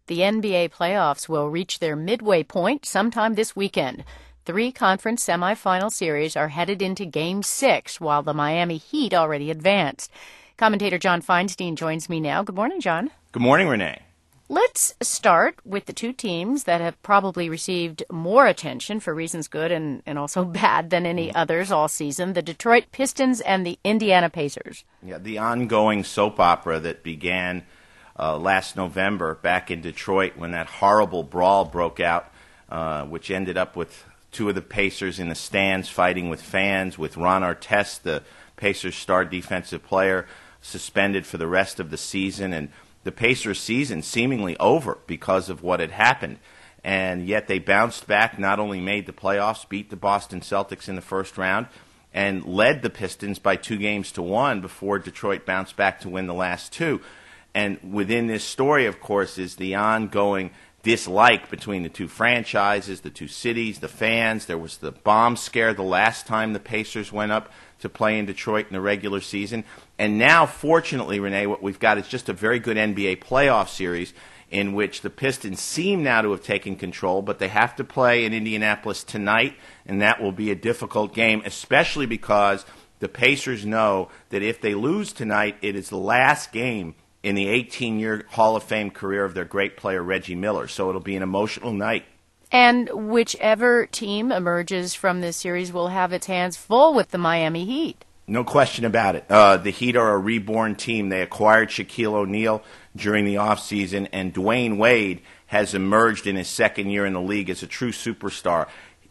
The NBA playoffs will reach their midway point sometime this weekend. 3 conference semifinal series are headed into Game 6, while the Miami Heat already advanced. Commentator John Feinstein joins me now. Good morning, John. Good morning, Renee. Let's start with the 2 teams that have probably received more attention for reasons good and also bad than any others all season, the Detroit Pistons and the Indiana Pacers. Yeah, the ongoing soap opera that began last November back in Detroit when that horrible brawl broke out, which ended up with 2 of the Pacers in the stands fighting with fans, with Ron Artest, the Pacers' star defensive player, suspended for the rest of the season, and the Pacers' season seemingly over because of what had happened. And yet they bounced back, not only made the playoffs, beat the Boston Celtics in the first round, and led the Pistons by 2-1 before Detroit bounced back to win the last 2. And within this story, of course, is the ongoing dislike between the 2 franchises, the 2 cities, the fans. There was the bomb scare the last time the Pacers went up to play in Detroit in the regular season. And now, fortunately, Renee, what we've got is just a very good NBA playoff series in which the Pistons seem now to have taken control, but they have to play in Indianapolis tonight, and that will be a difficult game, especially because the Pacers know that if they lose tonight, it is the last game in the 18-year Hall of Fame career of their great player, Reggie Miller. So it'll be an emotional night. And whichever team emerges from this series will have its hands full with the Miami Heat. No question about it. The Heat are a reborn team. They acquired Shaquille O'Neal during the offseason, and Dwayne Wade has emerged in his second year in the league as a true superstar.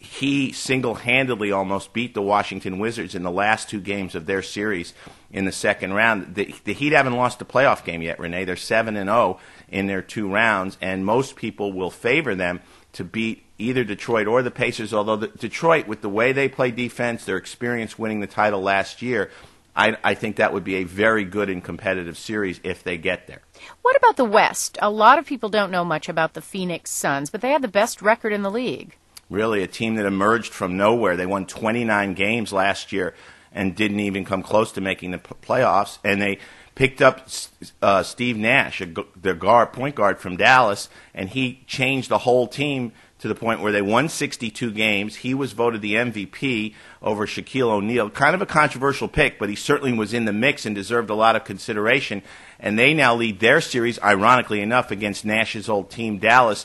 He single-handedly almost beat the Washington Wizards in the last 2 games of their series in the second round. The Heat haven't lost a playoff game yet, Renee. They're 7-0 in their 2 rounds, and most people will favor them to beat either Detroit or the Pacers, although Detroit, with the way they play defense, their experience winning the title last year, I think that would be a very good and competitive series if they get there. What about the West? A lot of people don't know much about the Phoenix Suns, but they have the best record in the league. Really, a team that emerged from nowhere. They won 29 games last year and didn't even come close to making the playoffs, and they picked up Steve Nash, their point guard from Dallas, and he changed the whole team to the point where they won 62 games. He was voted the MVP over Shaquille O'Neal. Kind of a controversial pick, but he certainly was in the mix and deserved a lot of consideration. And they now lead their series, ironically enough, against Nash's old team, Dallas,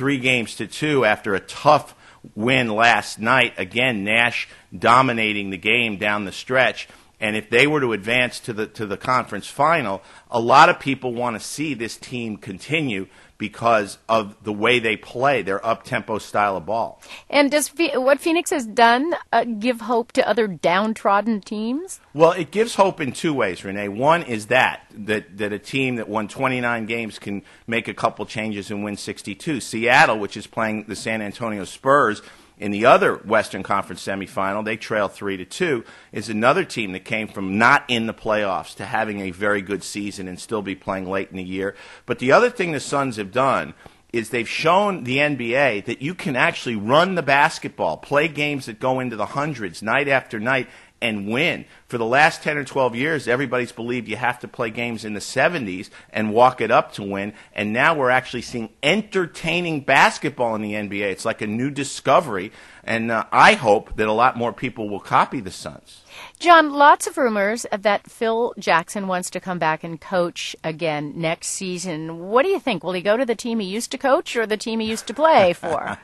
3-2 after a tough win last night. Again, Nash dominating the game down the stretch. And if they were to advance to the conference final, a lot of people want to see this team continue because of the way they play, their up-tempo style of ball. And does what Phoenix has done give hope to other downtrodden teams? Well, it gives hope in 2 ways, Renee. One is that a team that won 29 games can make a couple changes and win 62. Seattle, which is playing the San Antonio Spurs in the other Western Conference semifinal, they trail 3-2, is another team that came from not in the playoffs to having a very good season and still be playing late in the year. But the other thing the Suns have done is they've shown the NBA that you can actually run the basketball, play games that go into the hundreds night after night, and win. For the last 10 or 12 years, everybody's believed you have to play games in the 70s and walk it up to win, and now we're actually seeing entertaining basketball in the NBA. It's like a new discovery, and I hope that a lot more people will copy the Suns. John, lots of rumors that Phil Jackson wants to come back and coach again next season. What do you think? Will he go to the team he used to coach or the team he used to play for?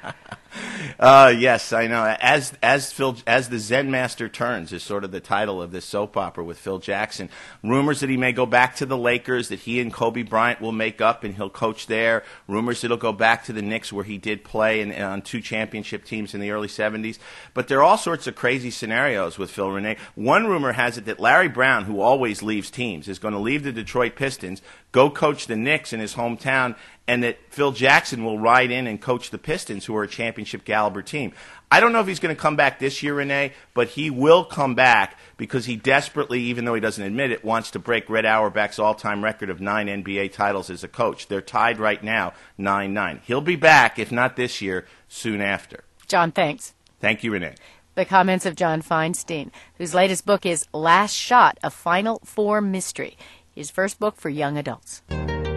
Yes, I know. As the Zen Master turns is sort of the title of this soap opera with Phil Jackson. Rumors that he may go back to the Lakers, that he and Kobe Bryant will make up and he'll coach there. Rumors that he'll go back to the Knicks where he did play on 2 championship teams in the early 70s. But there are all sorts of crazy scenarios with Phil, Renee. One rumor has it that Larry Brown, who always leaves teams, is going to leave the Detroit Pistons, go coach the Knicks in his hometown, and that Phil Jackson will ride in and coach the Pistons, who are a championship caliber team. I don't know if he's going to come back this year, Renee, but he will come back because he desperately, even though he doesn't admit it, wants to break Red Auerbach's all-time record of 9 NBA titles as a coach. They're tied right now, 9-9. He'll be back, if not this year, soon after. John, thanks. Thank you, Renee. The comments of John Feinstein, whose latest book is Last Shot, a Final Four Mystery, his first book for young adults.